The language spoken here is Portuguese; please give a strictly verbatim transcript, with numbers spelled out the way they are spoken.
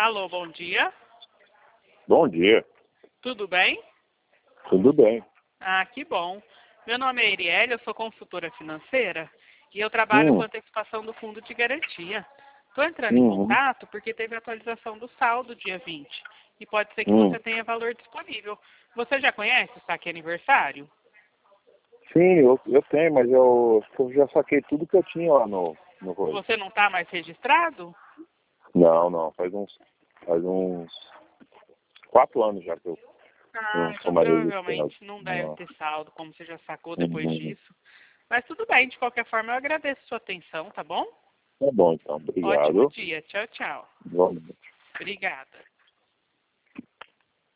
Alô, bom dia. Bom dia. Tudo bem? Tudo bem. Ah, que bom. Meu nome é Erielle, eu sou consultora financeira e eu trabalho com Hum, antecipação do fundo de garantia. Estou entrando em uhum, contato porque teve atualização do saldo dia vinte e pode ser que hum. você tenha valor disponível. Você já conhece o saque aniversário? Sim, eu, eu tenho, mas eu, eu já saquei tudo que eu tinha lá no, no Rose. Você não está mais registrado? Não, não, faz uns, faz uns quatro anos já que eu Ah, não sou então mais registrado. provavelmente não deve Não. ter saldo, como você já sacou depois Uhum. disso. Mas tudo bem, de qualquer forma eu agradeço sua atenção, tá bom? Tá bom, então. Ótimo Obrigado. dia. Tchau, tchau. Boa noite. Obrigada.